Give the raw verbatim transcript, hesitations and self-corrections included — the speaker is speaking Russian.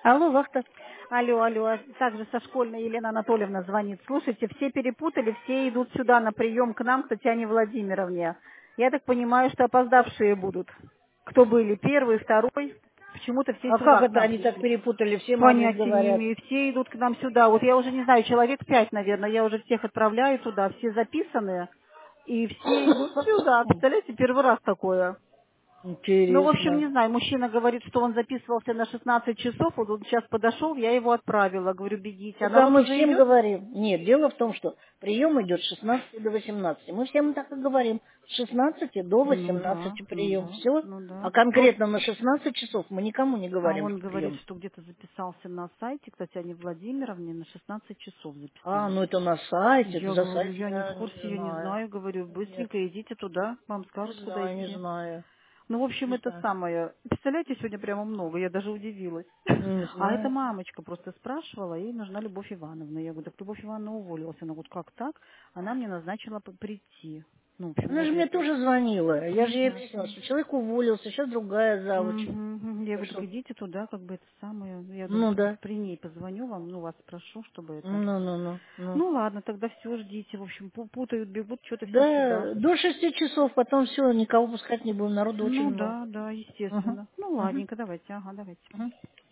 Алло, вахта. Алло, алло, а также со школьной Елена Анатольевна звонит. Слушайте, все перепутали, все идут сюда на прием к нам, к Татьяне Владимировне. Я так понимаю, что опоздавшие будут. Кто были, первый, второй, почему-то все А как сюда к это нам они так пришли. перепутали? Все адрес Понятия не говорят. имею, все идут к нам сюда. Вот я уже не знаю, человек пять, наверное, я уже всех отправляю туда, все записаны, и все идут сюда. Представляете, первый раз такое. Ну, в общем, Интересно. не знаю, мужчина говорит, что он записывался на шестнадцать часов, вот он сейчас подошел, я его отправила, говорю, бегите. А Так а народ мы уже всем идет? говорим. Нет, дело в том, что прием идет с шестнадцати до восемнадцати. Мы всем так и говорим. С шестнадцати до Ну да, восемнадцати ну прием. да, Все. ну А да. Просто, конкретно на шестнадцать часов мы никому не а говорим, он что говорит, прием. что где-то записался на сайте к Татьяне Владимировне, на шестнадцать часов А, ну записались. это на сайте, это Я за говорю, сайт я не в я не курсе, я не знаю. знаю, говорю, Нет, быстренько идите туда, вам не скажут, куда знаю, не идти. знаю. Ну, в общем, Не это знаю. самое. Представляете, сегодня прямо много, я даже удивилась. Не А эта знаю. мамочка просто спрашивала, ей нужна Любовь Ивановна. Я говорю, так Любовь Ивановна уволилась. Она говорит, как так? Она мне назначила п- прийти. Ну, в общем, Она я же говорю, мне это тоже звонила. Я же ей объяснила, понятно. что человек уволился, сейчас другая завуч. Мгм. Я Так говорю, так что, идите туда, как бы это самое. Я думаю, ну так вот да. при ней позвоню вам, ну, вас спрошу, чтобы это. Ну, ну, ну, ну. Ну, ладно, тогда все, ждите. В общем, пу- путают, бегут, что-то все сюда. Да, до шести часов, потом все, никого пускать не будем, народу очень Ну, много. да, да, Угу, естественно. Ну, угу, ладненько, давайте, ага, давайте. угу.